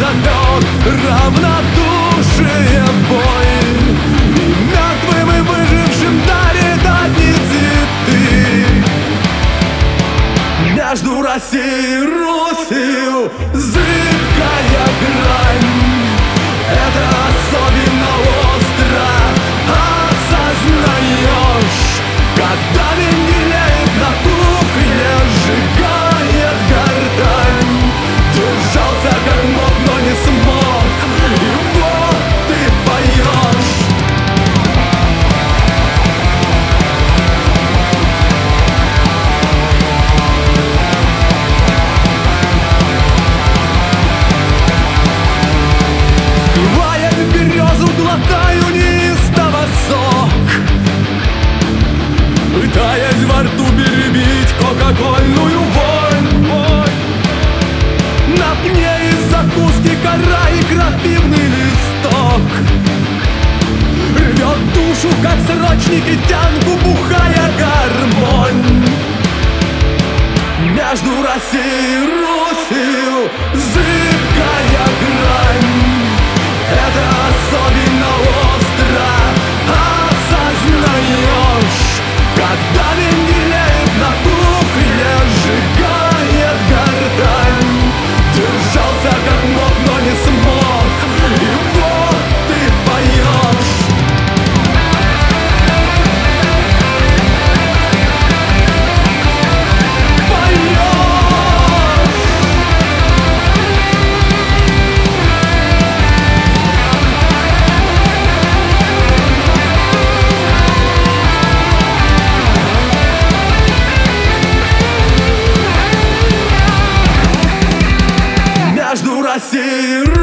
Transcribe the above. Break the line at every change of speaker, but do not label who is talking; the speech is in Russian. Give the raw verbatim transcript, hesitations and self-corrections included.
зовет равнодушие в бой, и мертвым и выжившим дарит одни цветы. Между Россией и Русью зыбкая грань, это особенно остро осознаешь, когда Менделеев на кухне сжигает гортань. Держался как мог, но не смог, и вот ты поешь. Впивая в березу, глотаю неистово сок, пытаясь во рту перебить кока-кольную вонь. На пне из закуски кора и крапивный листок рвет душу, как срочник и тянку бухая гармонь. Между Россией и Русью зыбкая грань, это особенно остро осознаешь, когда Менделеев на кухне сжигает гортань. Держался как мог, но не смог, и вот ты поешь. Между Россией и